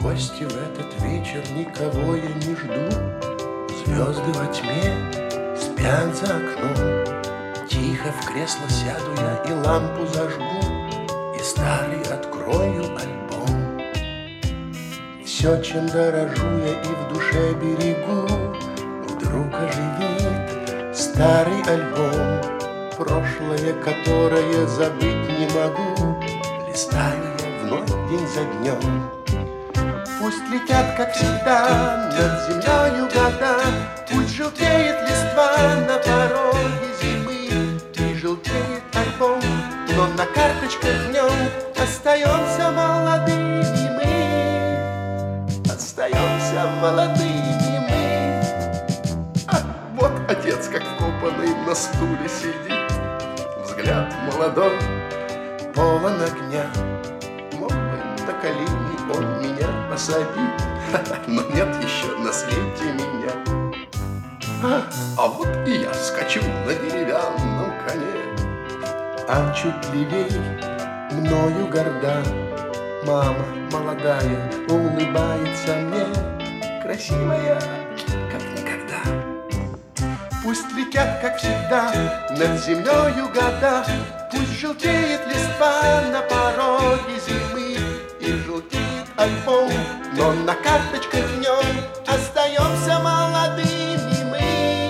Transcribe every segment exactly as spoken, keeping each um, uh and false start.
гости в этот вечер, никого я не жду. Звезды во тьме спят за окном. Тихо в кресло сяду я и лампу зажгу, и старый открою альбом. Все, чем дорожу я и в душе берегу, вдруг оживит старый альбом. Прошлое, которое забыть не могу, листаю я вновь день за днем. Пусть летят, как всегда, над землею года, пусть желтеет листва на пороге зимы, и желтеет альбом, но на карточках в нем остаемся молодыми мы, остаемся молодыми мы. А вот отец, как вкопанный на стуле сидит, взгляд молодой, полон огня. Мог бы на колени он меня посадить, но нет еще на свете меня. А, а вот и я скачу на деревянном коне, а чуть левей мною горда мама молодая улыбается мне, красивая, как никогда. Пусть летят, как всегда, над землею года, пусть желтеет листва на пороге зимы, и желтеет альбом, но на карточках в нем остаемся молодыми мы.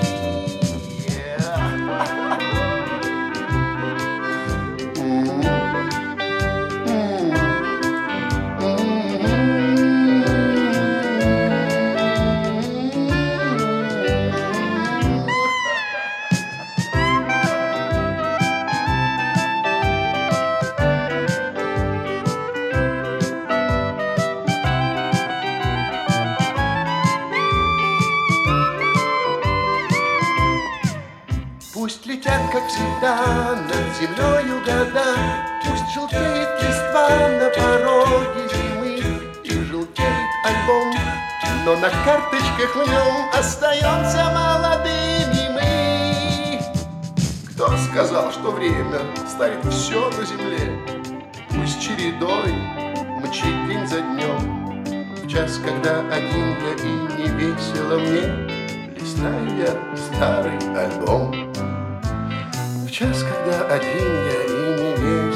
Пусть летят, как всегда, над землею года, пусть желтеет листва на пороге зимы, и желтеет альбом, но на карточках в нем остаемся молодыми мы. Кто сказал, что время ставит все на земле? Пусть чередой мчит день за днем, в час, когда один я и не весело мне, листаю я старый альбом. В час, когда один я и не верю.